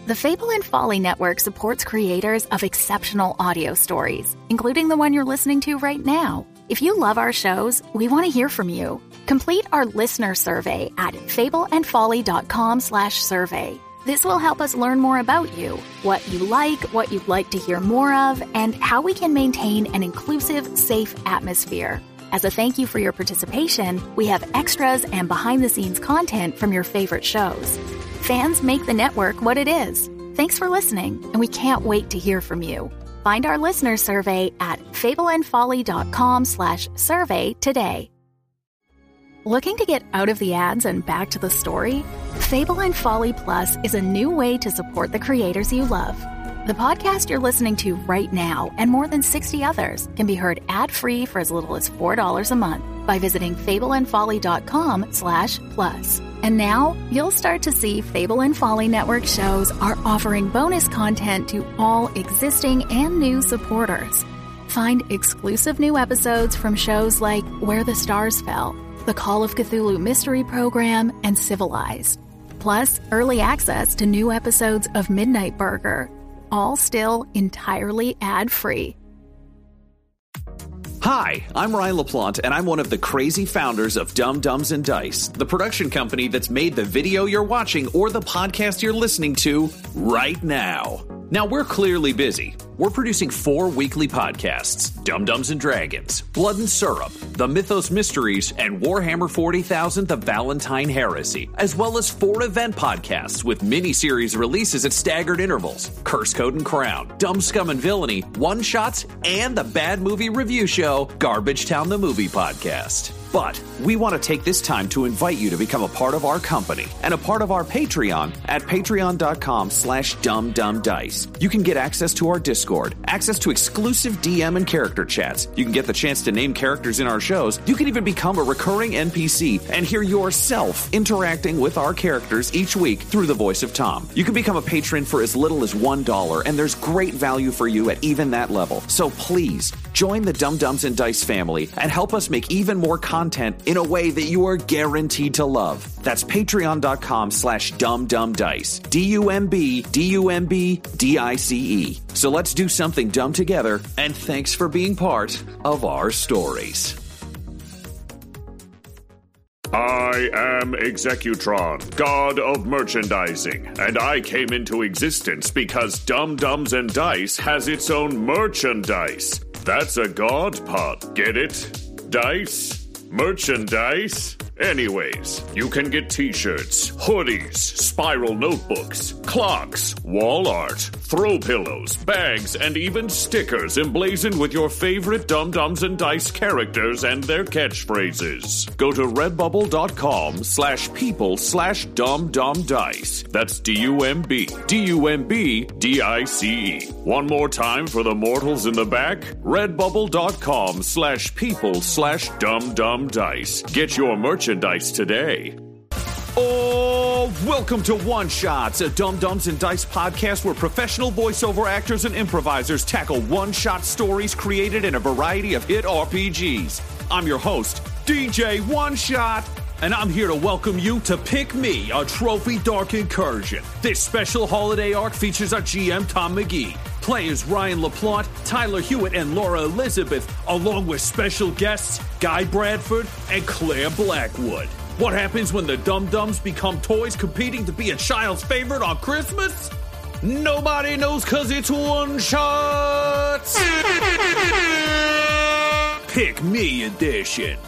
The Fable and Folly Network supports creators of exceptional audio stories, including the one you're listening to right now. If you love our shows, we want to hear from you. Complete our listener survey at fableandfolly.com/survey. This will help us learn more about you, what you like, what you'd like to hear more of, and how we can maintain an inclusive, safe atmosphere. As a thank you for your participation, we have extras and behind-the-scenes content from your favorite shows. Fans make the network what it is. Thanks for listening, and we can't wait to hear from you. Find our listener survey at fableandfolly.com/survey today. Looking to get out of the ads and back to the story? Fable and Folly Plus is a new way to support the creators you love. The podcast you're listening to right now and more than 60 others can be heard ad-free for as little as $4 a month by visiting fableandfolly.com/plus. And now, you'll start to see Fable and Folly Network shows are offering bonus content to all existing and new supporters. Find exclusive new episodes from shows like Where the Stars Fell, the Call of Cthulhu Mystery Program, and Civilized. Plus, early access to new episodes of Midnight Burger, all still entirely ad-free. Hi, I'm Ryan LaPlante, and I'm one of the crazy founders of Dumb Dumbs and Dice, the production company that's made the video you're watching or the podcast you're listening to right now. Now, we're clearly busy. We're producing 4 weekly podcasts, Dumb Dumbs and Dragons, Blood and Syrup, The Mythos Mysteries, and Warhammer 40,000 The Valentine Heresy, as well as 4 event podcasts with mini-series releases at staggered intervals, Curse Code and Crown, Dumb Scum and Villainy, One-Shots, and the bad movie review show, Garbage Town the Movie Podcast. But we want to take this time to invite you to become a part of our company and a part of our Patreon at patreon.com/dumbdumbdice. You can get access to our Discord, access to exclusive DM and character chats. You can get the chance to name characters in our shows. You can even become a recurring NPC and hear yourself interacting with our characters each week through the voice of Tom. You can become a patron for as little as $1, and there's great value for you at even that level. So please, join the Dumb Dumbs and Dice family and help us make even more content in a way that you are guaranteed to love. That's patreon.com/dumbdumbdice. DUMBDICE. So let's do something dumb together, and thanks for being part of our stories. I am Executron, god of merchandising, and I came into existence because Dumb Dumbs and Dice has its own merchandise. That's a god pod, get it? Dice? Merchandise? Anyways, you can get t-shirts, hoodies, spiral notebooks, clocks, wall art, throw pillows, bags, and even stickers emblazoned with your favorite Dumb Dumbs and Dice characters and their catchphrases. Go to redbubble.com/people/dumbdumbdice. That's DUMBDICE. One more time for the mortals in the back. redbubble.com/people/dumbdumbdice. Get your merchandise today. Oh, welcome to One Shots, a Dumb Dumbs and Dice podcast where professional voiceover actors and improvisers tackle one-shot stories created in a variety of hit RPGs. I'm your host, DJ One Shot, and I'm here to welcome you to Pick Me, a Trophy Dark Incursion. This special holiday arc features our GM, Tom McGee, players Ryan LaPlante, Tyler Hewitt, and Laura Elizabeth, along with special guests Guy Bradford and Claire Blackwood. What happens when the Dum Dums become toys competing to be a child's favorite on Christmas? Nobody knows because it's One Shots! Pick Me edition.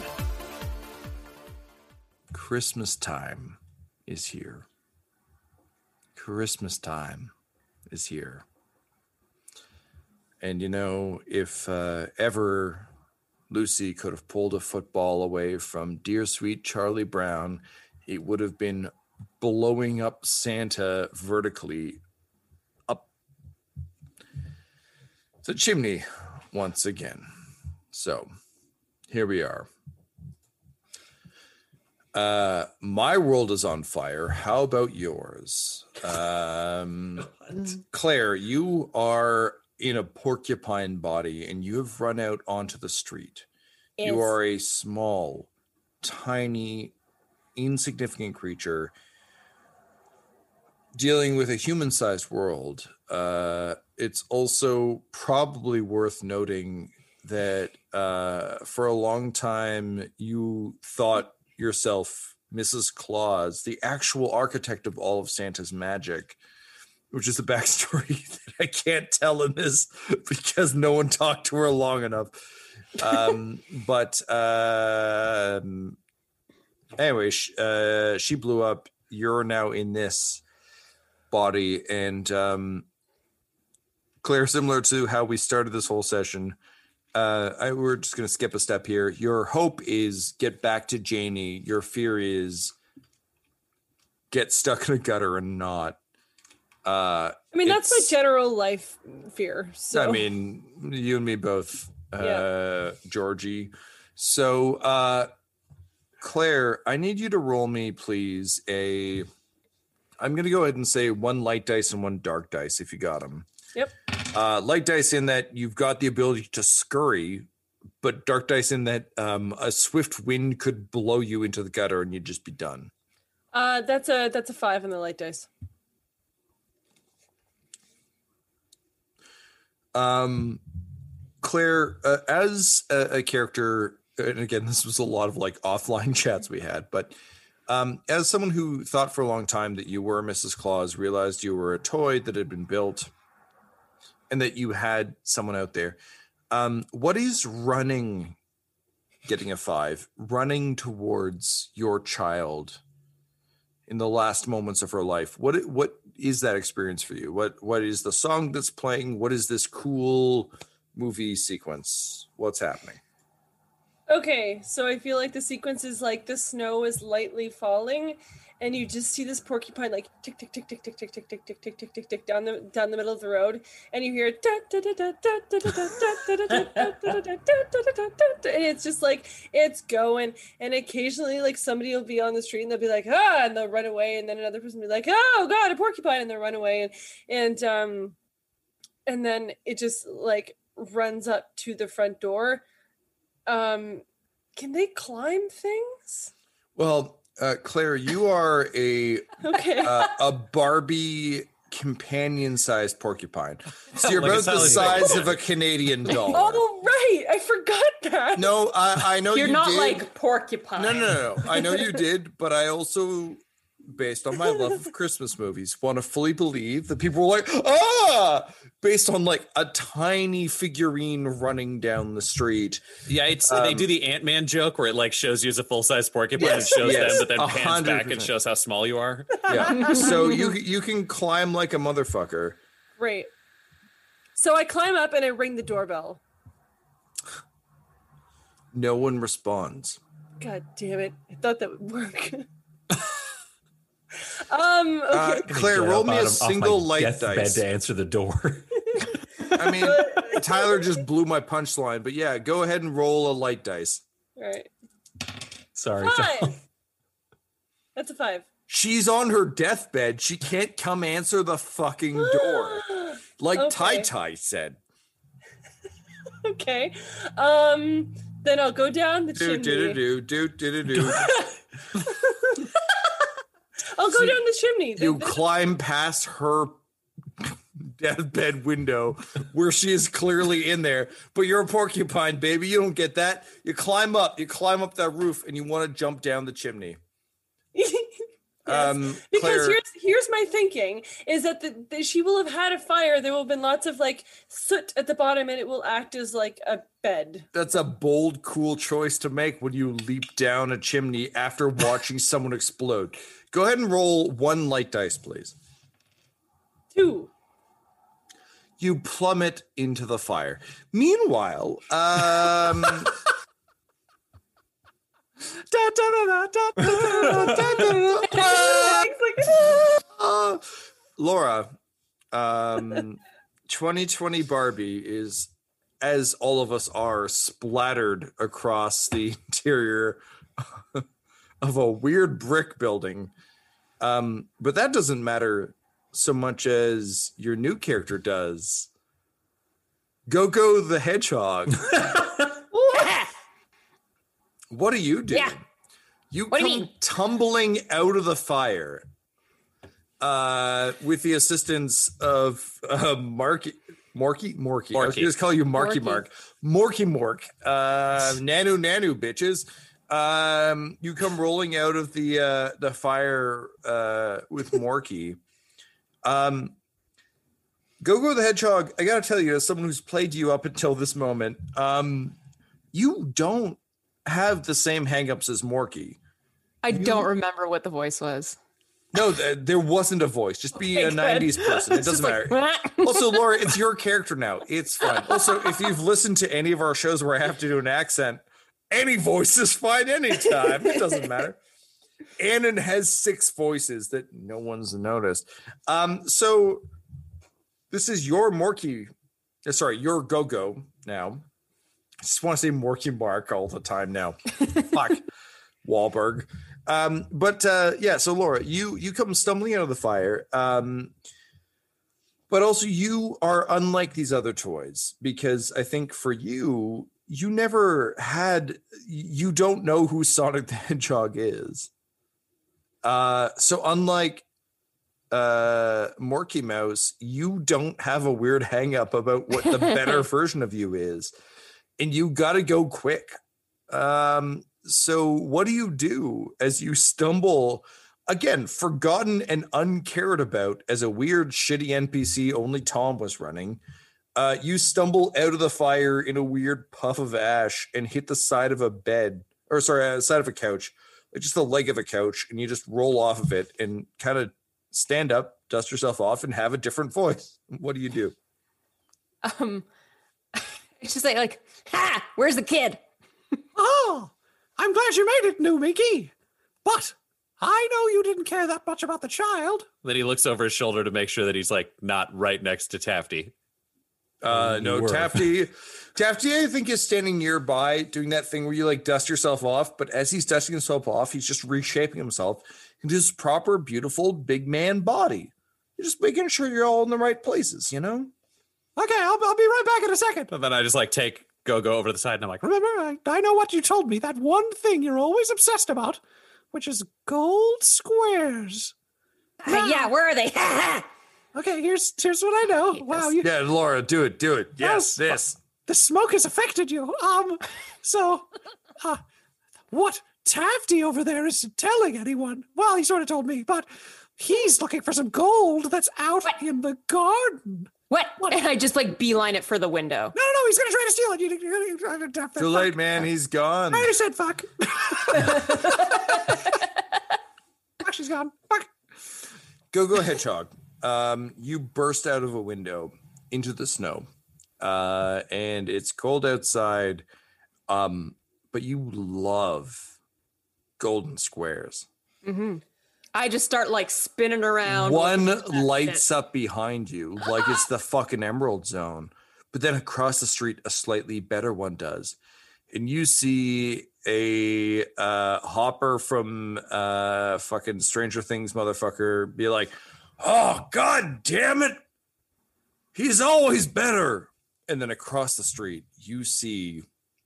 Christmas time is here. Christmas time is here. And you know, if ever Lucy could have pulled a football away from dear sweet Charlie Brown, it would have been blowing up Santa vertically up the chimney once again. So here we are. My world is on fire. How about yours? Claire, you are in a porcupine body and you have run out onto the street. Yes. You are a small, tiny, insignificant creature. dealing with a human-sized world, it's also probably worth noting that for a long time you thought yourself Mrs. Claus, the actual architect of all of Santa's magic, which is a backstory that I can't tell in this because no one talked to her long enough. But anyway, she blew up. You're now in this body, and Claire, similar to how we started this whole session, we're just going to skip a step here. Your hope is get back to Janie. Your fear is get stuck in a gutter and not. I mean, that's my general life fear. So. I mean, you and me both, Georgie. So, Claire, I need you to roll me, please, I'm going to go ahead and say 1 light dice and 1 dark dice if you got them. Yep. Light dice in that you've got the ability to scurry, but dark dice in that a swift wind could blow you into the gutter and you'd just be done. That's a 5 on the light dice. Claire, as a character, and again, this was a lot of like offline chats we had, but as someone who thought for a long time that you were Mrs. Claus, realized you were a toy that had been built and that you had someone out there, what is running, getting a 5, running towards your child in the last moments of her life? What is that experience for you? What is the song that's playing? What is this cool movie sequence? What's happening? Okay, so I feel like the sequence is like the snow is lightly falling, and you just see this porcupine like tick tick tick tick tick tick tick tick tick tick tick tick tick down the middle of the road, and you hear and it's just like it's going, and occasionally like somebody will be on the street and they'll be like and they'll run away, and then another person will be like, oh god, a porcupine, and they'll run away, and then it just like runs up to the front door. Can they climb things? Well, Claire, you are a Barbie companion-sized porcupine. So you're about the size of a Canadian doll. Oh, right. I forgot that. No, I know you're not like porcupine. No. I know you did, but I also, based on my love of Christmas movies, want to fully believe that people were like, based on like a tiny figurine running down the street. Yeah, they do the Ant-Man joke where it like shows you as a full-size porcupine and shows them, but then pans 100%. Back and shows how small you are. Yeah, so you can climb like a motherfucker. Right. So I climb up and I ring the doorbell. No one responds. God damn it. I thought that would work. Okay. Claire, roll me a single light dice to answer the door. I mean, Tyler just blew my punchline, but yeah, go ahead and roll a light dice. All right. Sorry, 5. That's a 5. She's on her deathbed. She can't come answer the fucking door, like Tai said. Okay. Then I'll go down the chimney. I'll go down the chimney. You climb past her deathbed window where she is clearly in there, but you're a porcupine, baby. You don't get that. You climb up that roof and you want to jump down the chimney. Yes. Because Claire, here's my thinking is that she will have had a fire. There will have been lots of like soot at the bottom, and it will act as like a bed. That's a bold, cool choice to make when you leap down a chimney after watching someone explode. Go ahead and roll 1 light dice, please. 2. You plummet into the fire. Meanwhile, Laura, 2020 Barbie is, as all of us are, splattered across the interior of a weird brick building. But that doesn't matter so much as your new character does. Go the Hedgehog. What do you do? Yeah. You what come do you mean? tumbling out of the fire. with the assistance of Morky. I was just call you Marky Mark. Morky Mork. Nanu, bitches. You come rolling out of the fire with Morky. Go the Hedgehog, I gotta tell you, as someone who's played you up until this moment, you don't have the same hangups as Morky. I don't remember what the voice was. No, there wasn't a voice. Just be a 90s person. It doesn't matter. Also, Laura, it's your character now. It's fine. Also, if you've listened to any of our shows where I have to do an accent, any voice is fine anytime. It doesn't matter. Annan has 6 voices that no one's noticed. So this is your Morky. Sorry, your Go-Go now. I just want to say Morky Mark all the time now. Fuck. Wahlberg. So Laura, you come stumbling out of the fire. But also you are unlike these other toys, because I think for you don't know who Sonic the Hedgehog is. So unlike Morky Mouse, you don't have a weird hang up about what the better version of you is, and you got to go quick. So what do you do as you stumble, again, forgotten and uncared about as a weird, shitty NPC only Tom was running? You stumble out of the fire in a weird puff of ash and hit the side of a side of a couch, like just the leg of a couch, and you just roll off of it and kind of stand up, dust yourself off, and have a different voice. What do you do? It's just like, ha! Where's the kid? Oh, I'm glad you made it, New Mickey. But I know you didn't care that much about the child. Then he looks over his shoulder to make sure that he's like not right next to Tafty. No, Tafty, I think, is standing nearby doing that thing where you like dust yourself off. But as he's dusting himself off, he's just reshaping himself into his proper, beautiful, big man body. You're just making sure you're all in the right places, you know? Okay, I'll be right back in a second. And then I just like take Go-Go over to the side, and I'm like, remember, I know what you told me, that one thing you're always obsessed about, which is gold squares. Yeah, where are they? Okay, here's what I know. Wow, yeah, Laura, do it. Yes, this. The smoke has affected you. What Tafty over there isn't telling anyone. Well, he sort of told me, but he's looking for some gold that's out in the garden. What? And I just like beeline it for the window. No, he's gonna try to steal it. Too late, man. He's gone. I already said fuck. She's gone. Fuck. Go Hedgehog. You burst out of a window into the snow, and it's cold outside, but you love golden squares. Mm-hmm. I just start like spinning around. One lights up behind you like it's the fucking Emerald Zone, but then across the street a slightly better one does, and you see a Hopper from fucking Stranger Things motherfucker be like, oh, God damn it. He's always better. And then across the street, you see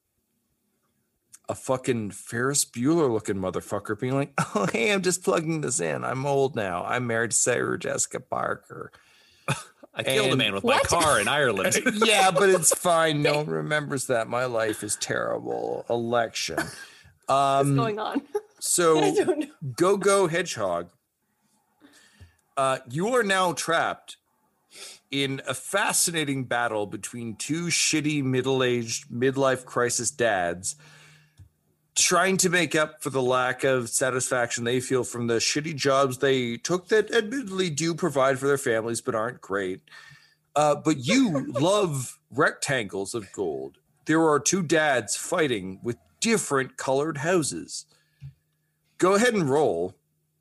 a fucking Ferris Bueller looking motherfucker being like, oh, hey, I'm just plugging this in. I'm old now. I'm married to Sarah Jessica Parker. I killed a man with my car in Ireland. Yeah, but it's fine. No one remembers that. My life is terrible. Election. What's going on? So Go Hedgehog. You are now trapped in a fascinating battle between two shitty middle-aged midlife crisis dads trying to make up for the lack of satisfaction they feel from the shitty jobs they took that admittedly do provide for their families but aren't great. But you love rectangles of gold. There are two dads fighting with different colored houses. Go ahead and roll.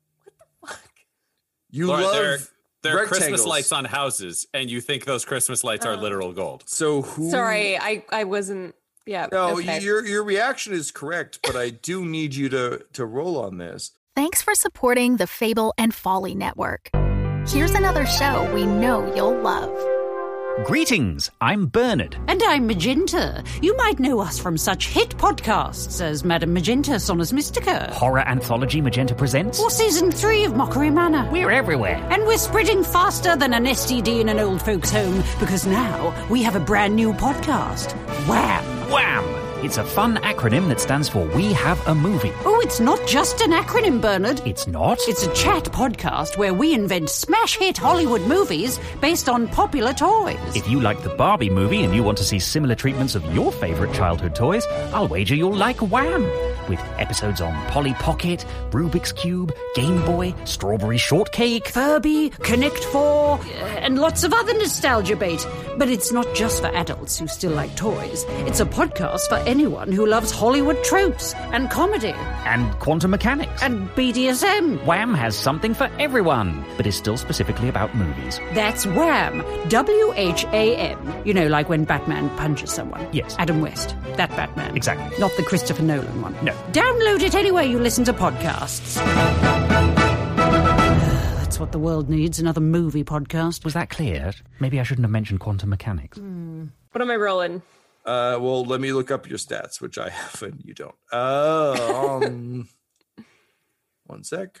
You Laura, love there are Christmas lights on houses, and you think those Christmas lights are literal gold. So who? Sorry, I wasn't. Yeah. No, okay. your reaction is correct, but I do need you to roll on this. Thanks for supporting the Fable and Folly Network. Here's another show we know you'll love. Greetings, I'm Bernard. And I'm Magenta. You might know us from such hit podcasts as Madame Magenta, Sonus Mystica. Horror Anthology Magenta Presents. Or Season 3 of Mockery Manor. We're everywhere. And we're spreading faster than an STD in an old folks' home, because now we have a brand new podcast. Wham! Wham! It's a fun acronym that stands for We Have a Movie. Oh, it's not just an acronym, Bernard. It's not? It's a chat podcast where we invent smash hit Hollywood movies based on popular toys. If you like the Barbie movie and you want to see similar treatments of your favourite childhood toys, I'll wager you'll like Wham! With episodes on Polly Pocket, Rubik's Cube, Game Boy, Strawberry Shortcake, Furby, Connect 4, and lots of other nostalgia bait. But it's not just for adults who still like toys. It's a podcast for anyone who loves Hollywood tropes and comedy. And quantum mechanics. And BDSM. Wham has something for everyone, but is still specifically about movies. That's Wham! W-H-A-M. You know, like when Batman punches someone. Yes. Adam West. That Batman. Exactly. Not the Christopher Nolan one. No. Download it anywhere you listen to podcasts. That's what the world needs, another movie podcast. Was that clear? Maybe I shouldn't have mentioned quantum mechanics. What am I rolling? Well, let me look up your stats, which I have and you don't. 1 sec.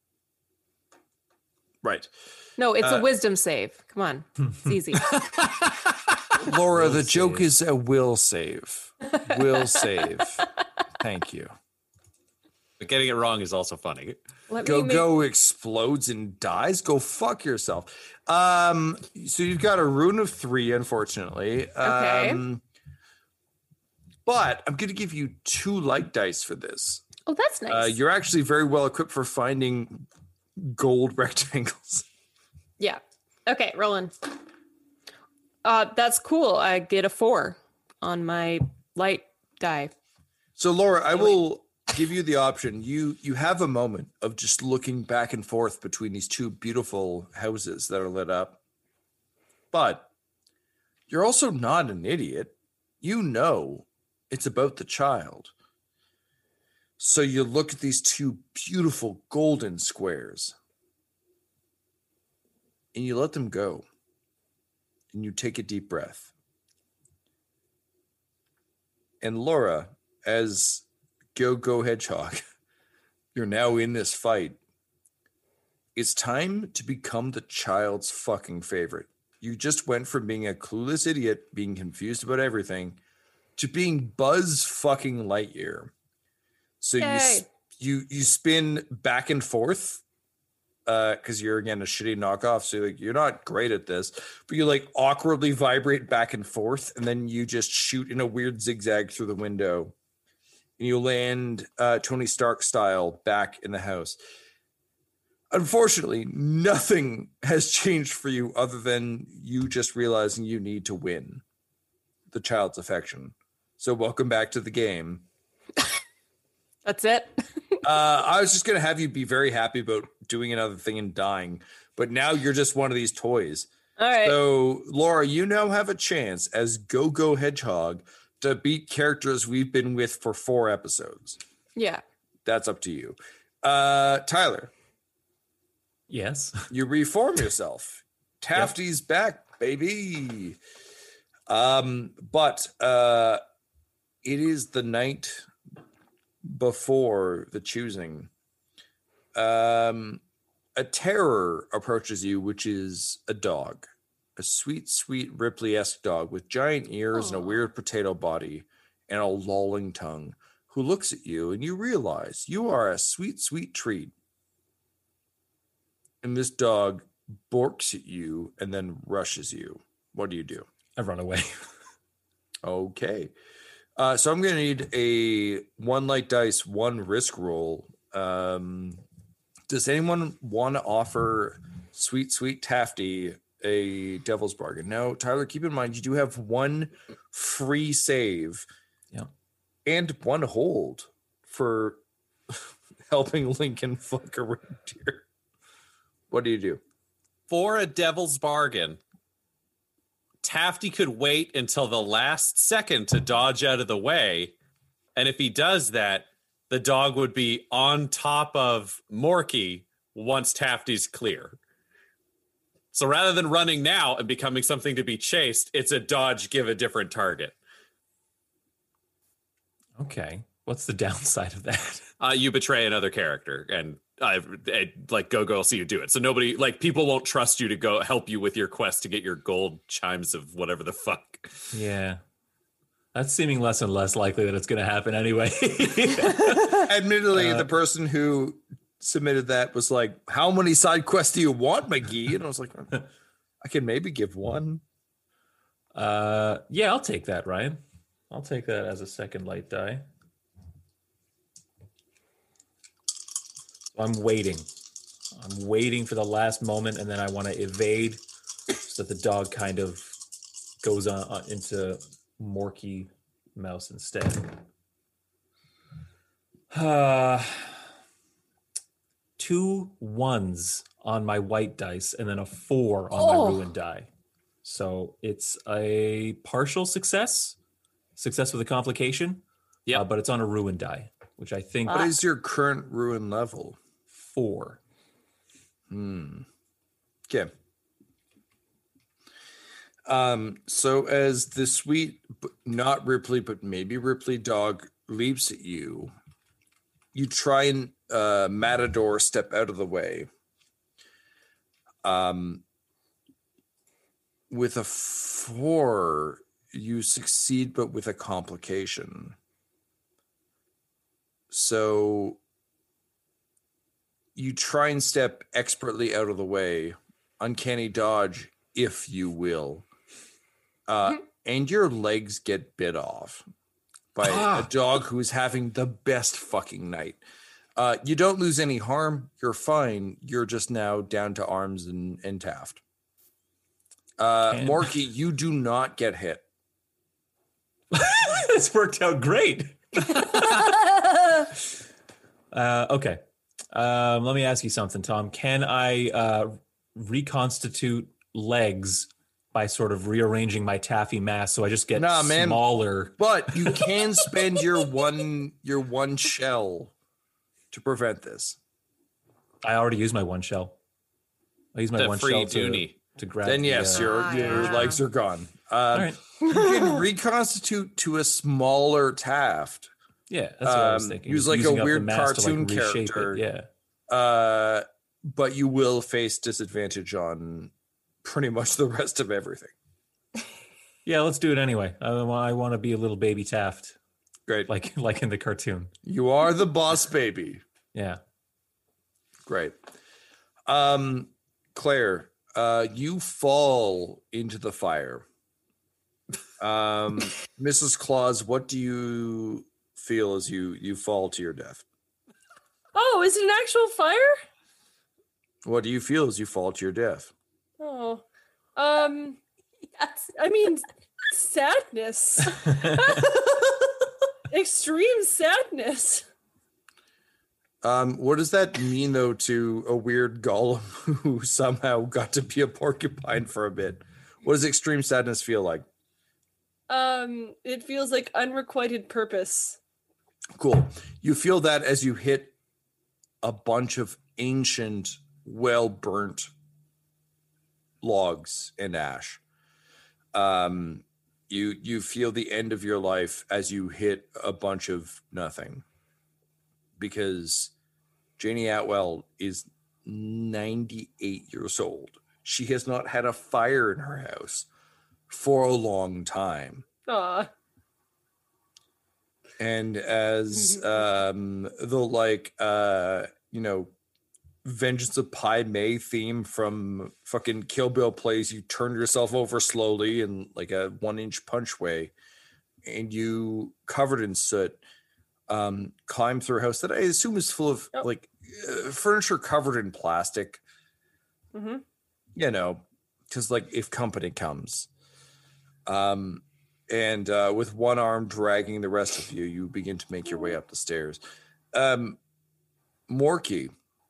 Right. No, it's a wisdom save. Come on. It's easy. Laura, the joke is a will save. Will save. Thank you. But getting it wrong is also funny. Go explodes and dies. Go fuck yourself. So you've got a rune of 3, unfortunately. Okay. But I'm going to give you 2 light dice for this. Oh, that's nice. You're actually very well equipped for finding gold rectangles. Yeah. Okay, rolling. That's cool. I get a 4 on my light die. So Laura, I will give you the option. You have a moment of just looking back and forth between these 2 beautiful houses that are lit up. But you're also not an idiot. You know it's about the child. So you look at these 2 beautiful golden squares and you let them go. And you take a deep breath. And Laura, as Go Hedgehog, you're now in this fight. It's time to become the child's fucking favorite. You just went from being a clueless idiot, being confused about everything, to being Buzz fucking Lightyear. So you spin back and forth because you're, again, a shitty knockoff. So you're not great at this, but you awkwardly vibrate back and forth, and then you just shoot in a weird zigzag through the window. And you land Tony Stark style back in the house. Unfortunately, nothing has changed for you other than you just realizing you need to win the child's affection. So welcome back to the game. That's it. I was just going to have you be very happy about doing another thing and dying, but now you're just one of these toys. All right. So, Laura, you now have a chance as Go Hedgehog to beat characters we've been with for 4 episodes. Yeah. That's up to you. Tyler. Yes. You reform yourself. Tafty's back, baby. But it is the night before the choosing. A terror approaches you, which is a dog. A sweet, sweet Ripley-esque dog with giant ears and a weird potato body and a lolling tongue, who looks at you and you realize you are a sweet, sweet treat. And this dog borks at you and then rushes you. What do you do? I run away. Okay. So I'm going to need a 1 light dice, 1 risk roll. Does anyone want to offer sweet, sweet Tafty a devil's bargain? Now, Tyler, keep in mind, you do have 1 free save and 1 hold for helping Lincoln fuck a reindeer. What do you do? For a devil's bargain, Tafty could wait until the last second to dodge out of the way. And if he does that, the dog would be on top of Morky once Tafty's clear. So rather than running now and becoming something to be chased, it's a dodge, give a different target. Okay. What's the downside of that? You betray another character, and go will see you do it. So nobody, people won't trust you to go help you with your quest to get your gold chimes of whatever the fuck. Yeah. That's seeming less and less likely that it's going to happen anyway. Admittedly, the person who submitted that was like, how many side quests do you want, McGee? And I was like, I can maybe give one. Yeah, I'll take that, Ryan. I'll take that as a second light die. I'm waiting. I'm waiting for the last moment, and then I want to evade so that the dog kind of goes on into Morky Mouse instead. 2 1s on my white dice, and then a 4 on my ruined die. So it's a partial success with a complication. Yeah, but it's on a ruined die, which I think. What is your current ruin level? 4. Okay. So as the sweet, not Ripley, but maybe Ripley dog leaps at you, you try and Matador step out of the way. With a 4, you succeed, but with a complication. So you try and step expertly out of the way, uncanny dodge, if you will, and your legs get bit off by a dog who's having the best fucking night. You don't lose any harm. You're fine. You're just now down to arms and Taft. Morky, you do not get hit. This worked out great. Okay. Let me ask you something, Tom. Can I reconstitute legs by sort of rearranging my taffy mass so I just get smaller? But you can spend your one shell to prevent this. I already used my one shell. I used my one shell to grab. Then yes, your legs are gone. All right. You can reconstitute to a smaller Taft. Yeah, that's what I was thinking. Use like a weird cartoon character. Yeah. But you will face disadvantage on pretty much the rest of everything. Yeah, let's do it anyway. I want to be a little baby Taft. Great. Like in the cartoon. You are the boss baby. Yeah. Great. Claire, you fall into the fire. Mrs. Claus, what do you feel as you fall to your death? Oh, is it an actual fire? What do you feel as you fall to your death? Oh, yes. I mean, sadness. Extreme sadness. What does that mean, though, to a weird golem who somehow got to be a porcupine for a bit? What does extreme sadness feel like? It feels like unrequited purpose. Cool. You feel that as you hit a bunch of ancient, well-burnt logs and ash. You feel the end of your life as you hit a bunch of nothing. Because Janie Atwell is 98 years old. She has not had a fire in her house for a long time. Aw. And as Vengeance of Pai Mei theme from fucking Kill Bill plays, you turn yourself over slowly in like a 1-inch punch way, and you, covered in soot, climb through a house that I assume is full of furniture covered in plastic. Mm-hmm. Because if company comes. And with one arm dragging the rest of you, you begin to make your way up the stairs. Morky.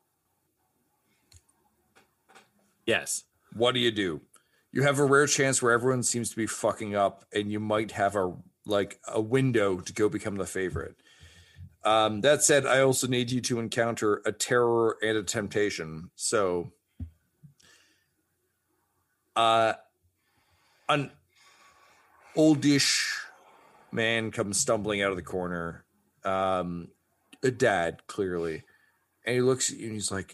Yes. What do? You have a rare chance where everyone seems to be fucking up, and you might have a window to go become the favorite. That said, I also need you to encounter a terror and a temptation. So An oldish man comes stumbling out of the corner. A dad, clearly. And he looks at you and he's like,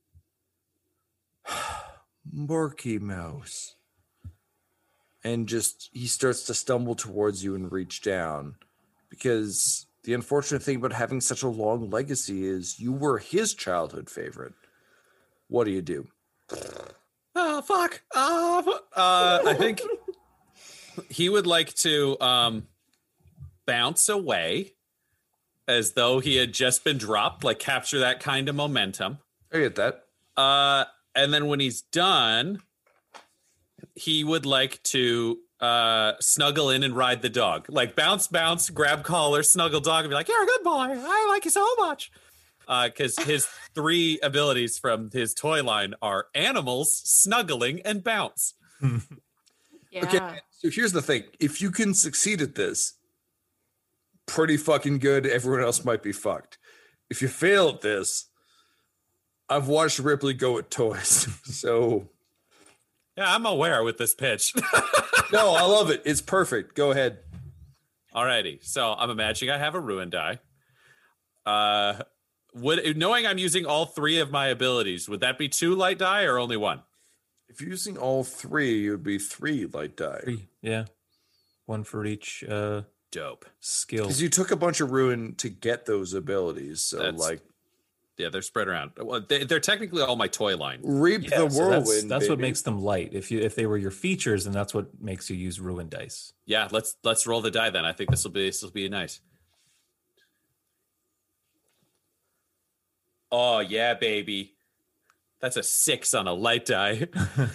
Morky Mouse. And he starts to stumble towards you and reach down, because the unfortunate thing about having such a long legacy is you were his childhood favorite. What do? Oh, fuck. I think he would like to bounce away as though he had just been dropped, like capture that kind of momentum. I get that. And then when he's done, he would like to snuggle in and ride the dog. Like bounce, grab collar, snuggle dog, and be like, "You're a good boy. I like you so much." Because his 3 abilities from his toy line are animals, snuggling, and bounce. Yeah. Okay, so here's the thing. If you can succeed at this, pretty fucking good. Everyone else might be fucked. If you fail at this, I've watched Ripley go at toys. So... yeah, I'm aware with this pitch. No, I love it. It's perfect. Go ahead. Alrighty. So I'm imagining I have a ruin die. Knowing I'm using all 3 of my abilities, would that be 2 light die or only 1? If you're using all 3, it would be 3 light die. 3, yeah. 1 for each dope skill. Because you took a bunch of ruin to get those abilities. So yeah, they're spread around. Well, they're technically all my toy line. Reap the whirlwind. That's what makes them light. If they were your features, then that's what makes you use ruin dice. Yeah, let's roll the die then. I think this will be nice. Oh yeah, baby. That's a 6 on a light die.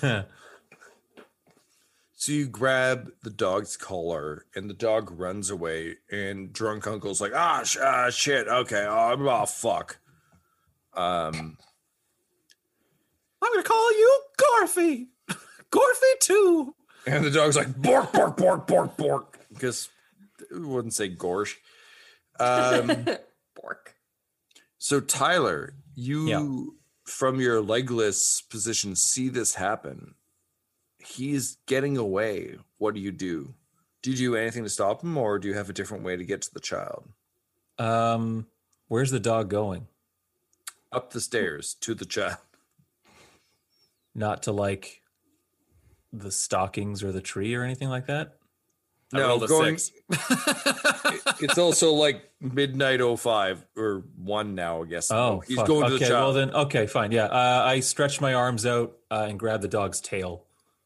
So you grab the dog's collar, and the dog runs away. And drunk uncle's like, shit. Okay, oh fuck. I'm gonna call you Gorfy. Gorfy 2. And the dog's like, bork, bork, bork, bork, bork. Because it wouldn't say gorsh. Bork. So Tyler, you from your legless position see this happen. He's getting away. What do? Do you do anything to stop him, or do you have a different way to get to the child? Where's the dog going? Up the stairs to the child. Not to like the stockings or the tree or anything like that? No, going. It's also like midnight 05 or 1 now, I guess. Oh, he's going to the child. Well then, okay, fine. Yeah, I stretch my arms out and grab the dog's tail.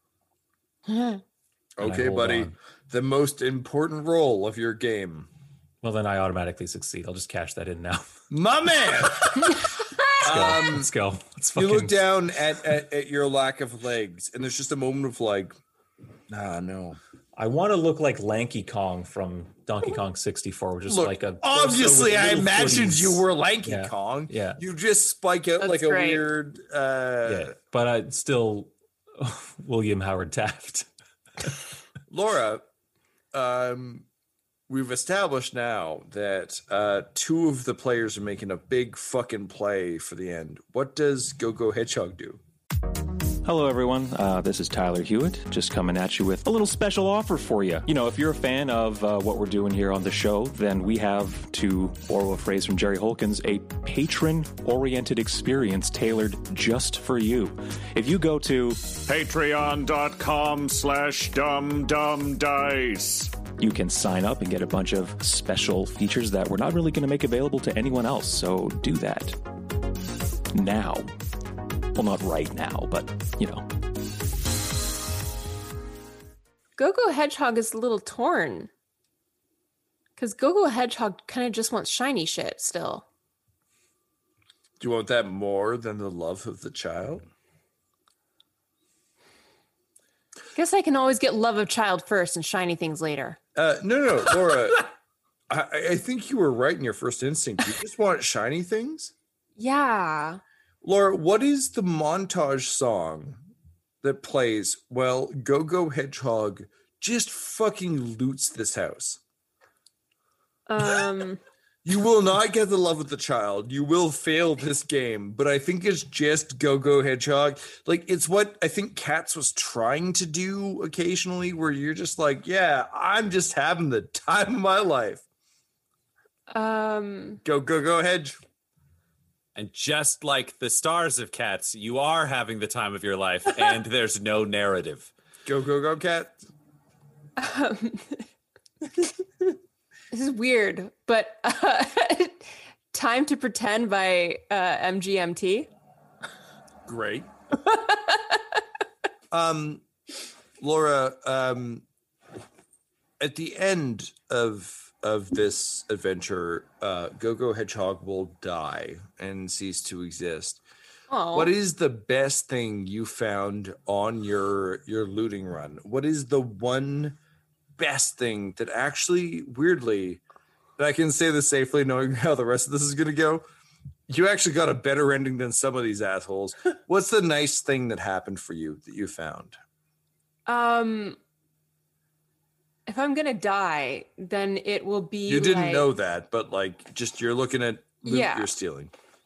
Okay, buddy. On. The most important role of your game. Well, then I automatically succeed. I'll just cash that in now. My man! Let's go. You look down at your lack of legs, and there's just a moment of like, no. I want to look like Lanky Kong from Donkey Kong 64, which is like a... Obviously, I imagined you were Lanky Kong. Yeah. You just spike out like great. A weird... Yeah, but I still William Howard Taft. Laura, we've established now that 2 of the players are making a big fucking play for the end. What does Go-Go Hedgehog do? Hello, everyone. This is Tyler Hewitt, just coming at you with a little special offer for you. You know, if you're a fan of what we're doing here on the show, then we have, to borrow a phrase from Jerry Holkins, a patron-oriented experience tailored just for you. If you go to patreon.com/dumdumdice, you can sign up and get a bunch of special features that we're not really going to make available to anyone else. So do that now. Well, not right now, but, you know. Go-Go Hedgehog is a little torn. Because Go-Go Hedgehog kind of just wants shiny shit still. Do you want that more than the love of the child? Guess I can always get love of child first and shiny things later. No, Laura. I think you were right in your first instinct. You just want shiny things? Yeah. Laura, what is the montage song that plays while Go-Go Hedgehog just fucking loots this house? You will not get the love of the child. You will fail this game, but I think it's just Go Hedgehog. Like, it's what I think Cats was trying to do occasionally, where you're just like, yeah, I'm just having the time of my life. Go Hedge. And just like the stars of Cats, you are having the time of your life, and there's no narrative. Go Cat. This is weird, but Time to Pretend by MGMT. Great. Laura, at the end of this adventure, Go Hedgehog will die and cease to exist. Oh. What is the best thing you found on your looting run? What is the one best thing that actually, weirdly, and I can say this safely knowing how the rest of this is going to go, you actually got a better ending than some of these assholes. What's the nice thing that happened for you that you found? If I'm going to die, then it will be You didn't know that, but like, just you're looking at loot you're stealing.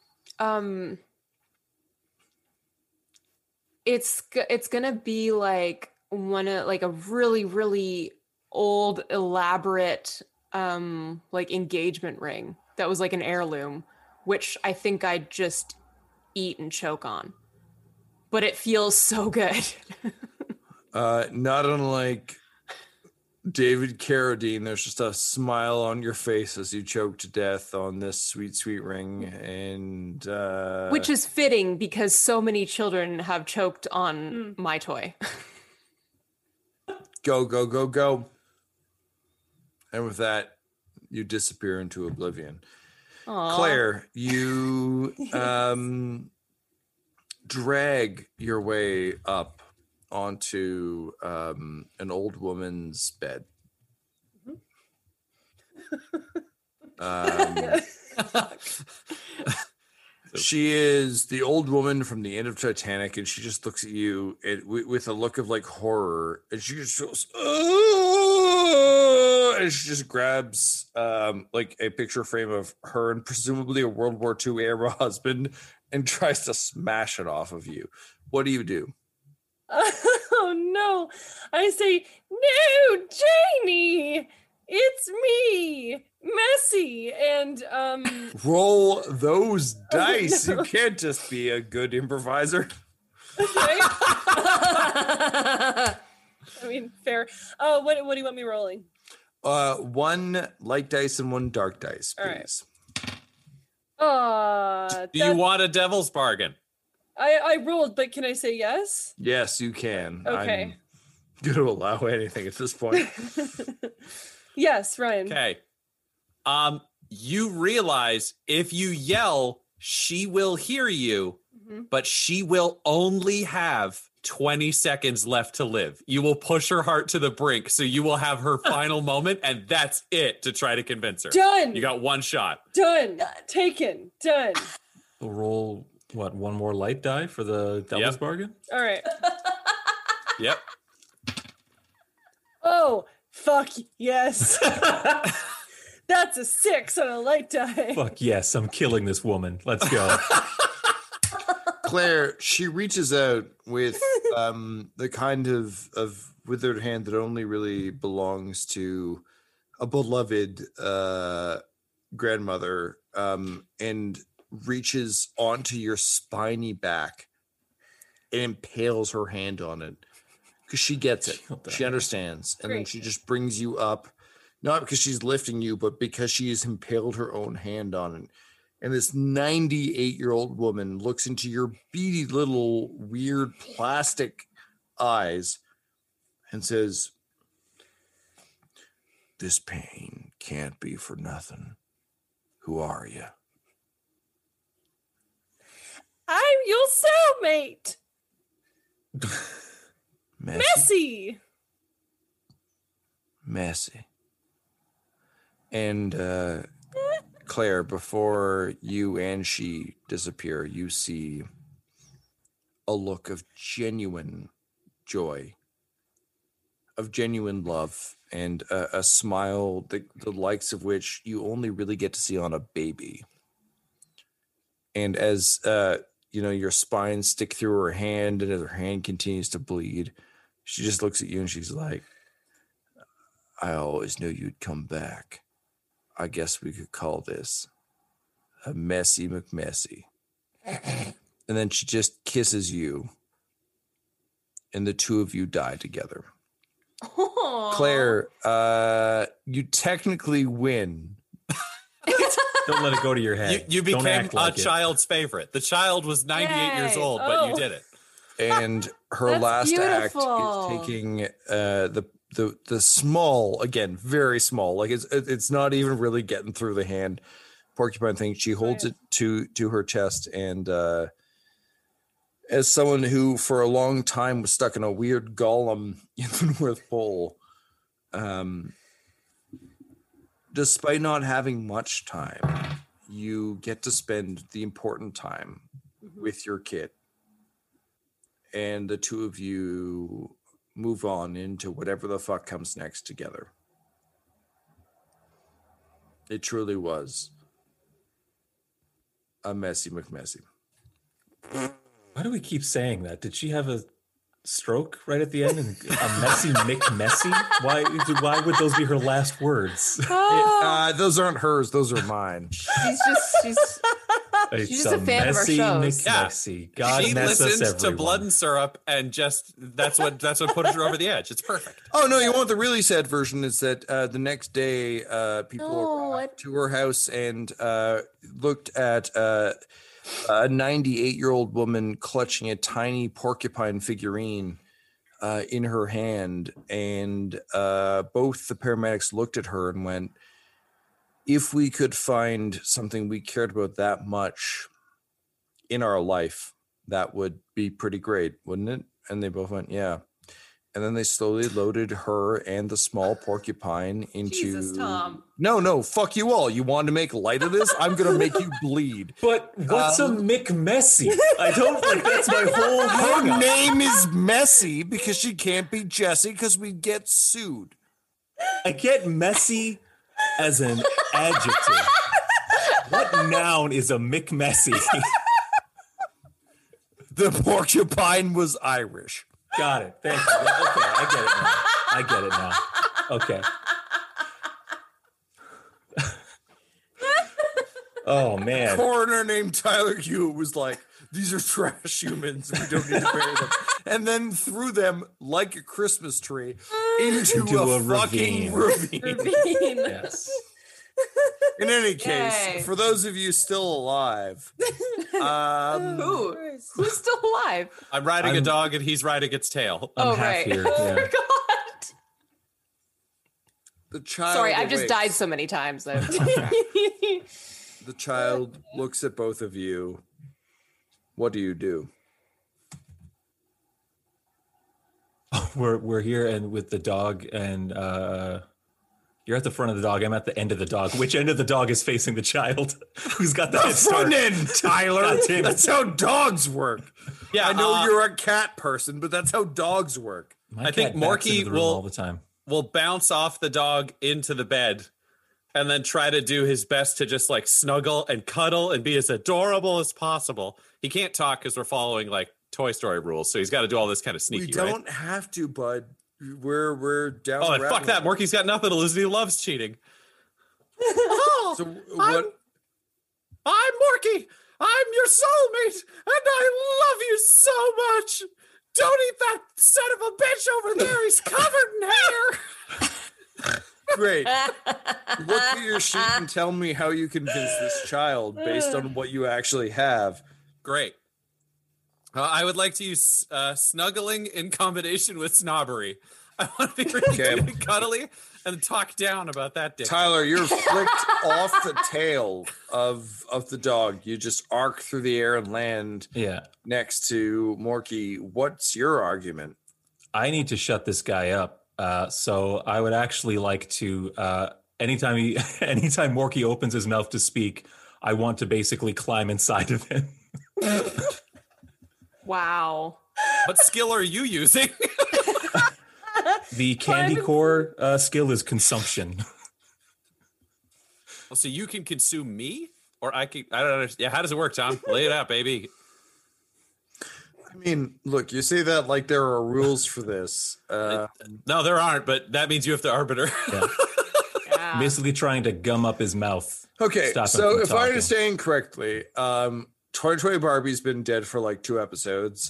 It's gonna be like a really, really old, elaborate like engagement ring that was like an heirloom, which I think I'd just eat and choke on. But it feels so good. Not unlike David Carradine, there's just a smile on your face as you choke to death on this sweet, sweet ring. And which is fitting because so many children have choked on my toy. Go. And with that, you disappear into oblivion. Aww. Claire, you drag your way up onto an old woman's bed. She is the old woman from the end of Titanic, and she just looks at you with a look of like horror, and she just goes, "Oh!" And she just grabs like a picture frame of her and presumably a World War II era husband and tries to smash it off of you. What do you do? Oh no! I say, no, Janie, it's me, Messy, and roll those dice. You can't just be a good improviser. Right? I mean, fair. What do you want me rolling? One light dice and one dark dice, please. All right. Do you want a devil's bargain? I rolled, but can I say yes? Yes, you can. Okay. I'm going to allow anything at this point. Yes, Ryan. Okay. You realize if you yell, she will hear you, but she will only have 20 seconds left to live. You will push her heart to the brink, so you will have her final moment, and that's it to try to convince her. Done. You got one shot. Done. Taken. Done. We'll roll, one more light die for the devil's bargain? All right. Yep. Oh, fuck yes. That's a 6 on a light die. Fuck yes, I'm killing this woman. Let's go. Claire, she reaches out with the kind of withered hand that only really belongs to a beloved grandmother, and reaches onto your spiny back and impales her hand on it because she gets it. She understands. And then she just brings you up, not because she's lifting you, but because she has impaled her own hand on it. And this 98-year-old woman looks into your beady little weird plastic eyes and says, "This pain can't be for nothing. Who are you?" I'm your cellmate. Messy. And Claire, before you and she disappear, you see a look of genuine joy of genuine love and a smile, the likes of which you only really get to see on a baby. And as your spine stick through her hand and her hand continues to bleed, she just looks at you and she's like, I always knew you'd come back. I guess we could call this a messy McMessy. And then she just kisses you, and the two of you die together. Aww. Claire, you technically win. Don't let it go to your head. You became a child's favorite. The child was 98 years old, but you did it. And her last act is taking the small, again, very small, like it's not even really getting through the hand porcupine thing. She holds it to her chest, and as someone who for a long time was stuck in a weird golem in the North Pole, despite not having much time, you get to spend the important time with your kid. And the two of you move on into whatever the fuck comes next together. It truly was a messy McMessy. Why do we keep saying that? Did she have a stroke right at the end? And a messy McMessy? Why would those be her last words? Those aren't hers. Those are mine. She's just a fan of our shows. McMessy. God she mess listens us to Blood and Syrup, and just that's what pushes her over the edge. It's perfect. Oh no, you want the really sad version? Is that the next day people arrived to her house and looked at a 98-year-old woman clutching a tiny porcupine figurine in her hand, and both the paramedics looked at her and went, if we could find something we cared about that much in our life, that would be pretty great, wouldn't it? And they both went, yeah. And then they slowly loaded her and the small porcupine into... Jesus, Tom. No, fuck you all. You want to make light of this? I'm going to make you bleed. But what's a McMessy? I don't think that's my whole Her name is Messy because she can't be Jessie because we'd get sued. I get messy as an adjective. What noun is a McMessy? The porcupine was Irish. Got it. Thank you. Okay, I get it now. Okay. Oh, man. Coroner named Tyler Hewitt was like, these are trash humans. We don't need to bury them. And then threw them like a Christmas tree into a fucking ravine. Yes. In any case, for those of you still alive, who's still alive? I'm riding a dog and he's riding its tail. I'm half here. Yeah. God. The child. Sorry, I've just awakes. died so many times. The child looks at both of you. What do you do? We're here and with the dog, and you're at the front of the dog. I'm at the end of the dog. Which end of the dog is facing the child? Who's got the front end, Tyler? That's how dogs work. Yeah, I know you're a cat person, but that's how dogs work. I think Morky all the time will bounce off the dog into the bed and then try to do his best to just like snuggle and cuddle and be as adorable as possible. He can't talk because we're following like Toy Story rules, so he's got to do all this kind of sneaky. We don't have to, bud. We're down. Oh, and fuck that! Morky's got nothing to lose. He loves cheating. So what? I'm Morky. I'm your soulmate, and I love you so much. Don't eat that son of a bitch over there. He's covered in hair. Great. Look at your sheet and tell me how you convince this child based on what you actually have. Great. I would like to use snuggling in combination with snobbery. I want to be really cute and cuddly and talk down about that dick. Tyler, you're flicked off the tail of the dog. You just arc through the air and land next to Morky. What's your argument? I need to shut this guy up. So I would actually like to, anytime Morky opens his mouth to speak, I want to basically climb inside of him. Wow. What skill are you using? The candy core skill is consumption. Well, so you can consume me, or I don't understand. Yeah, how does it work, Tom? Lay it out, baby. I mean, look, you say that like there are rules for this. No, there aren't, but that means you have to arbiter. Yeah. Basically trying to gum up his mouth. Okay, Stop him so from if I talking. understand correctly, 2020 Barbie's been dead for like 2 episodes.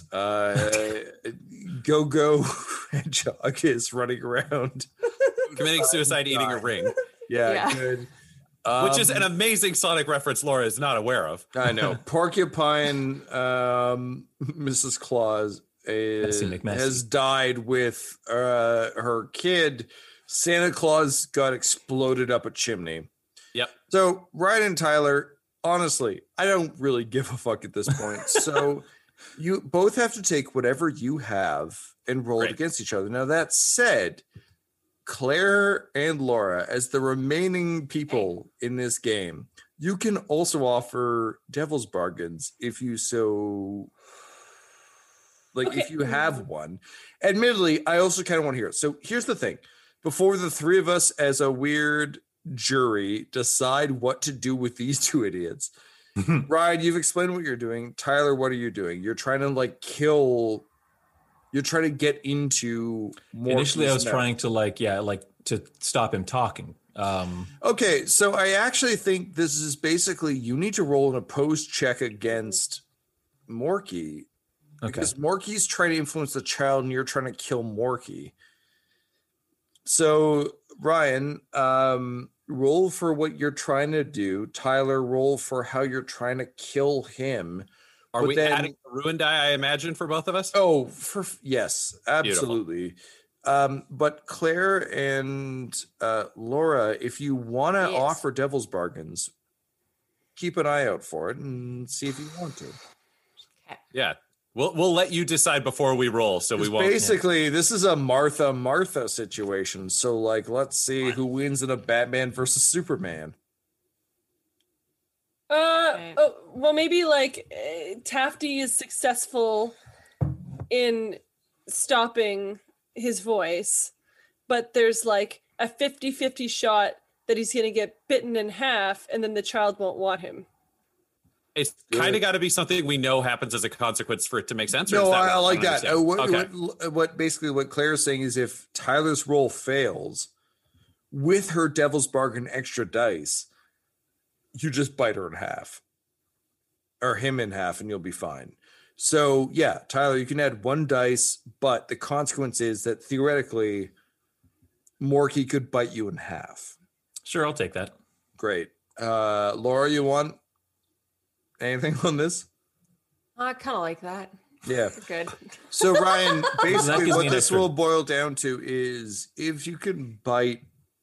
Go Hedgehog is running around. Committing suicide, eating a ring. Yeah. Good. Which is an amazing Sonic reference Laura is not aware of. I know. Porcupine, Mrs. Claus has died with her kid. Santa Claus got exploded up a chimney. Yep. So Ryan and Tyler, honestly, I don't really give a fuck at this point. So you both have to take whatever you have and roll it against each other. Now, that said, Claire and Laura, as the remaining people in this game, you can also offer devil's bargains if you so if you have one. Admittedly, I also kind of want to hear it. So here's the thing. Before the three of us as a weird jury decide what to do with these two idiots, Ryan, you've explained what you're doing. Tyler, what are you doing? You're trying to you're trying to get into more. Initially, I was trying to to stop him talking. Okay, so I actually think this is basically you need to roll an opposed check against Morky. Because Morky's trying to influence the child and you're trying to kill Morky. So, Ryan, roll for what you're trying to do. Tyler, roll for how you're trying to kill him. Are we adding a ruin die, I imagine, for both of us? Oh, yes, absolutely. But Claire and Laura, if you want to offer devil's bargains, keep an eye out for it and see if you want to. Yeah. We'll let you decide before we roll, so we won't. Basically, this is a Martha situation. So, let's see who wins in a Batman versus Superman. Well, maybe Tafty is successful in stopping his voice, but there's a 50-50 shot that he's going to get bitten in half, and then the child won't want him. It's kind of got to be something we know happens as a consequence for it to make sense. No, I like that. What Claire is saying is if Tyler's roll fails with her devil's bargain extra dice, you just bite her in half or him in half and you'll be fine. So yeah, Tyler, you can add 1 dice, but the consequence is that theoretically Morky could bite you in half. Sure, I'll take that. Great. Laura, you want anything on this? I kind of like that. Yeah. Good. So, Ryan, basically what this will boil down to is if you can bite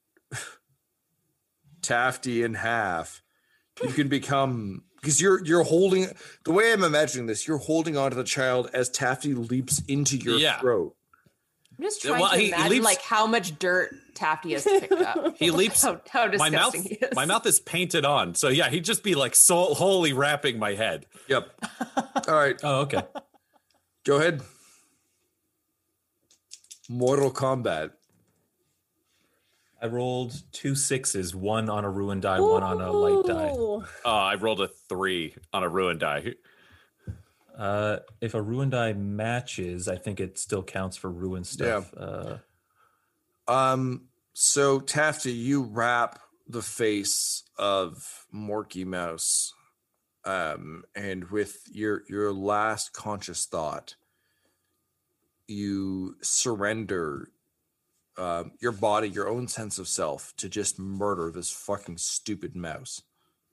Tafty in half, you can become, because you're holding, the way I'm imagining this, you're holding onto the child as Tafty leaps into your throat. I'm just trying to imagine how much dirt Tafty has picked up. He leaps. How disgusting he is. My mouth is painted on. So yeah, he'd just be so wholly wrapping my head. Yep. All right. Oh, okay. Go ahead. Mortal Kombat. I rolled 2 6s, 1 on a ruin die, 1 on a light die. I rolled a 3 on a ruin die. If a ruin die matches, I think it still counts for ruin stuff. Yeah. So Tafty, you wrap the face of Morky Mouse, and with your last conscious thought, you surrender your body, your own sense of self, to just murder this fucking stupid mouse.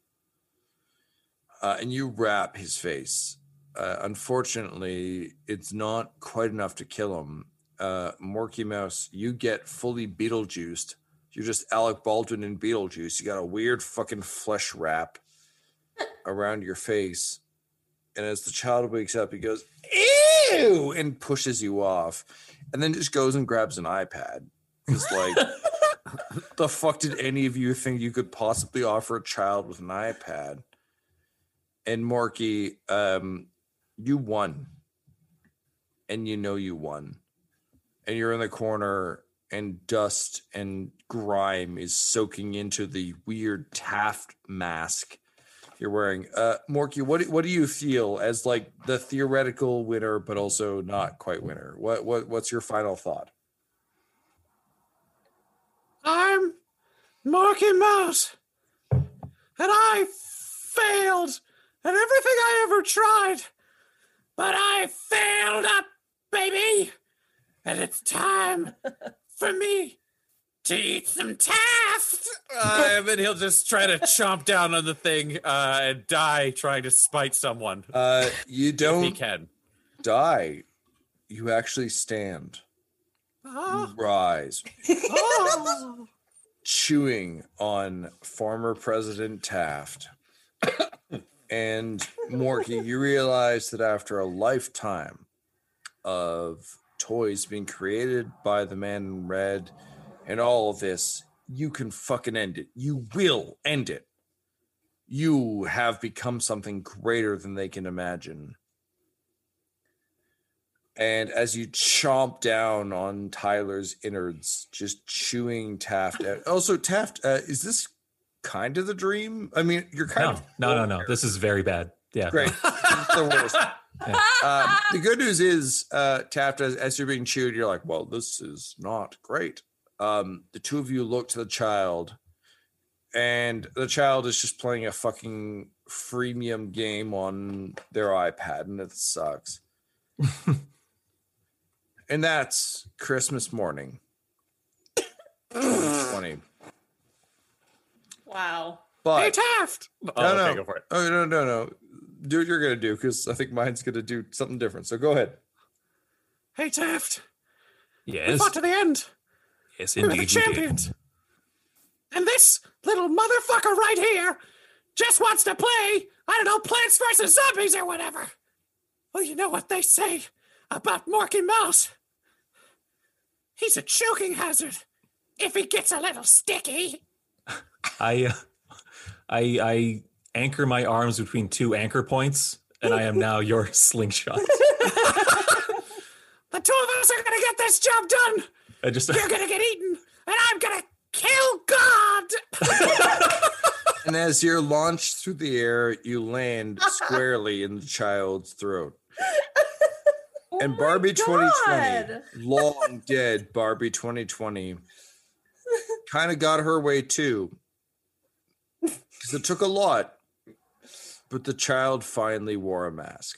And you wrap his face. Unfortunately, it's not quite enough to kill him. Morky Mouse, you get fully Beetlejuiced. You're just Alec Baldwin in Beetlejuice. You got a weird fucking flesh wrap around your face. And as the child wakes up, he goes, "Ew!" and pushes you off. And then just goes and grabs an iPad. Because, the fuck did any of you think you could possibly offer a child with an iPad? And Morky, you won. And you know you won. And you're in the corner and dust and grime is soaking into the weird Taft mask you're wearing. Morky, what do you feel as like the theoretical winner, but also not quite winner? What's your final thought? I'm Morky Mouse, and I failed at everything I ever tried, but I failed up, baby, and it's time for me to eat some Taft. And then he'll just try to chomp down on the thing and die trying to spite someone. You don't if he can. Die. You actually stand. You rise. Chewing on former President Taft. And Morky, you realize that after a lifetime of toys being created by the man in red and all of this, you can fucking end it. You will end it. You have become something greater than they can imagine. And as you chomp down on Tyler's innards, just chewing Taft out. Also, Taft, is this kind of the dream? I mean, you're kind of... No. This is very bad. Yeah. Great. It's the worst. Yeah. The good news is, Taft, as you're being chewed, you're like, well, this is not great. The two of you look to the child, and the child is just playing a fucking freemium game on their iPad, and it sucks. And that's Christmas morning. 2020. Wow. But hey, Taft! No. Okay, go for it. Oh, no. Do what you're going to do, because I think mine's going to do something different. So go ahead. Hey, Taft. Yes. We fought to the end. Yes, We were indeed. the champions. And this little motherfucker right here just wants to play, I don't know, Plants vs. Zombies or whatever. Well, you know what they say about Morky Mouse. He's a choking hazard if he gets a little sticky. I anchor my arms between two anchor points, and I am now your slingshot. The two of us are going to get this job done. You're going to get eaten, and I'm going to kill God. And as you're launched through the air, you land squarely in the child's throat. And Barbie 2020, long dead Barbie 2020, kind of got her way too. Because it took a lot, but the child finally wore a mask.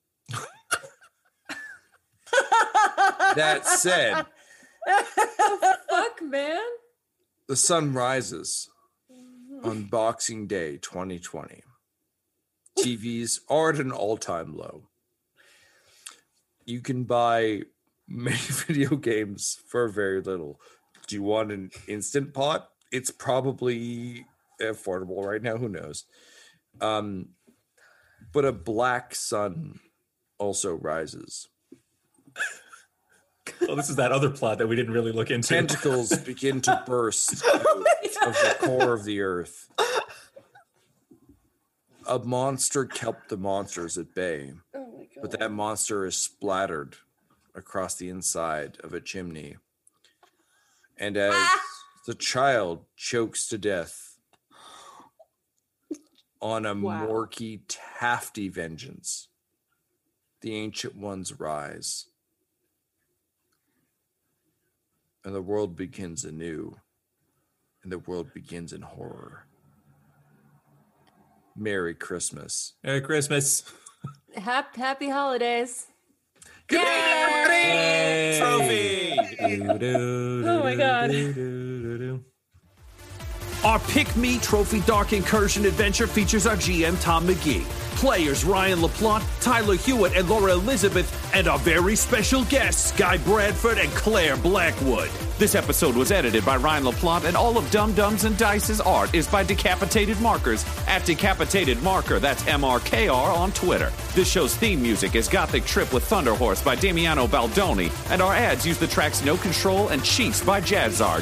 That said, Fuck, man. the sun rises on Boxing Day 2020. TVs are at an all-time low. You can buy many video games for very little. Do you want an Instant Pot? It's probably affordable right now. Who knows? But a black sun also rises. Oh, this is that other plot that we didn't really look into. Tentacles begin to burst out of the core of the earth. A monster kept the monsters at bay, but that monster is splattered across the inside of a chimney. And as the child chokes to death on a Morky Tafty vengeance, the Ancient Ones rise. And the world begins anew. And the world begins in horror. Merry Christmas. Merry Christmas. Happy holidays. Good Yay! Trophy! Oh my God. Our Pick Me Trophy Dark Incursion adventure features our GM Tom McGee, players Ryan LaPlante, Tyler Hewitt, and Laura Elizabeth, and our very special guests Guy Bradford and Claire Blackwood. This episode was edited by Ryan LaPlante, and all of Dum Dums and Dice's art is by Decapitated Markers at Decapitated Marker. That's MRKR on Twitter. This show's theme music is Gothic Trip with Thunder Horse by Damiano Baldoni, and our ads use the tracks No Control and Chiefs by Jazzar,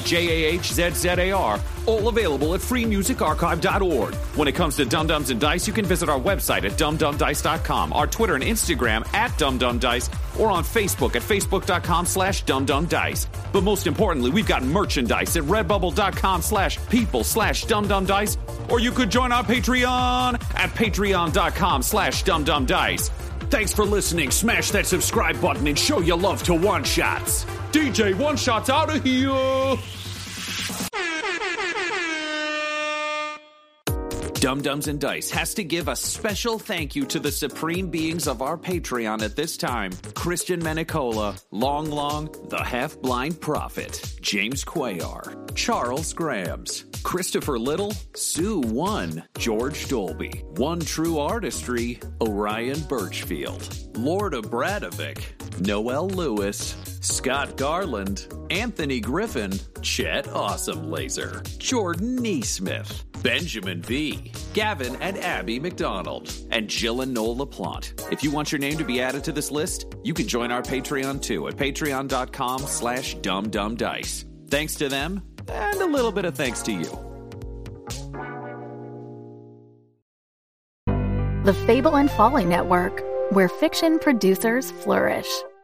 JAHZZAR, all available at freemusicarchive.org. When it comes to Dum Dums and Dice, you can visit our website at dumdumdice.com, our Twitter and Instagram at dumdumdice, or on Facebook at facebook.com/dumdumdice. But most importantly, we've got merchandise at redbubble.com/people/dumdumdice, or you could join our Patreon at patreon.com/dumdumdice. Thanks for listening. Smash that subscribe button and show your love to One Shots. DJ One Shots out of here. Dum Dums and Dice has to give a special thank you to the supreme beings of our Patreon at this time: Christian Menicola, Long, the Half-Blind Prophet, James Cuellar, Charles Grams, Christopher Little, Sue One, George Dolby, One True Artistry, Orion Birchfield, Lord Abradovic, Noel Lewis, Scott Garland, Anthony Griffin, Chet Awesome Laser, Jordan Neesmith, Benjamin V, Gavin and Abby McDonald, and Jill and Noel LaPlante. If you want your name to be added to this list, you can join our Patreon too at patreon.com/dumdumdice. Thanks to them, and a little bit of thanks to you. The Fable and Folly Network, where fiction producers flourish.